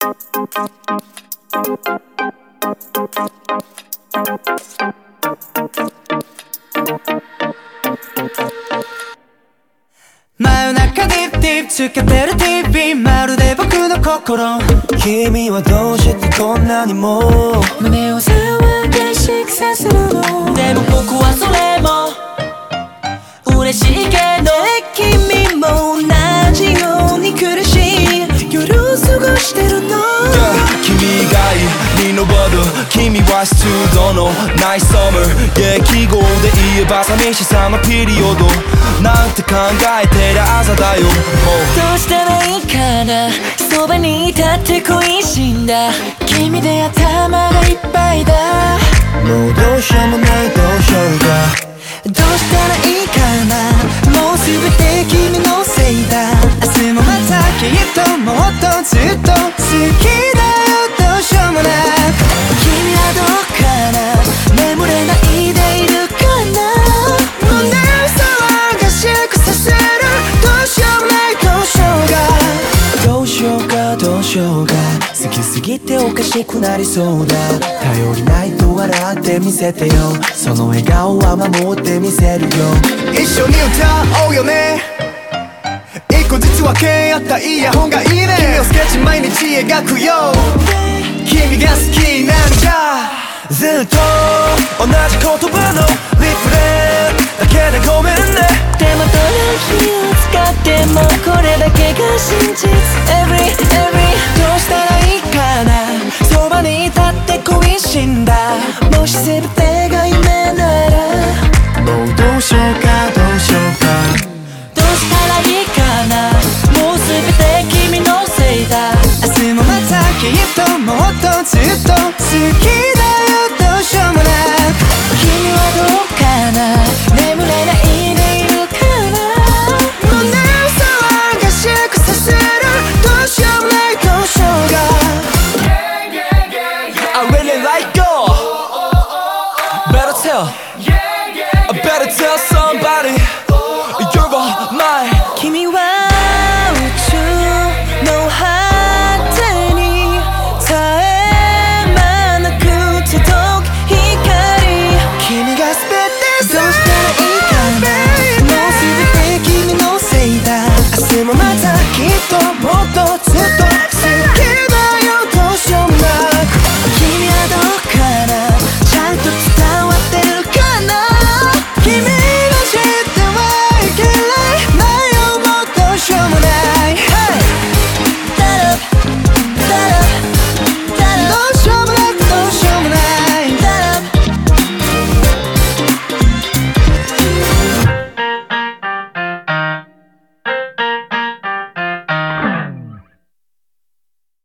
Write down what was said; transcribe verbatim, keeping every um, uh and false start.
真夜中ディップディップつけてる ティーブイ まるで僕の心。 君はどうしてこんなにも胸を騒がしくさせるの。でも僕はそれも嬉しいけど、 君も同じように苦しい夜を過ごしてるの、 yeah, 君以外に登る君は湿度のないサマー、yeah, 記号で言えば寂しさのピリオドなんて考えてる朝だよ。もうどうしたらいいかな、そばにいたって恋しんだ。君で頭がいっぱいだ。 もうどうしようもないどうしようか。 どうしたらいいかな、もうすべて君のせいだ。明日もまたきっともっとずっと好きだよ、どうしようもなく。君はどうかな、眠れないでいるかな。胸を騒がしくさせる、どうしようもないどうしようが。 どうしようかどうしようか、好きすぎておかしくなりそうだ。頼りないと笑ってみせてよ、その笑顔は守ってみせるよ。 一緒に歌おうよね、一個ずつ分け合ったイヤホンがいいね。君をスケッチ毎日描くよ、君が好きなんじゃ。ずっと同じ言葉のリフレだけでごめんね。 でもどの日を使ってもこれだけが真実。 Every, every どうしたらいいかな、そばにいたって恋しんだ。もし全てが夢なら、 もうどうしようかどうしようか。 どうしたらいいかな、もう全て君のせいだ。明日もまたきっともっとずっと好き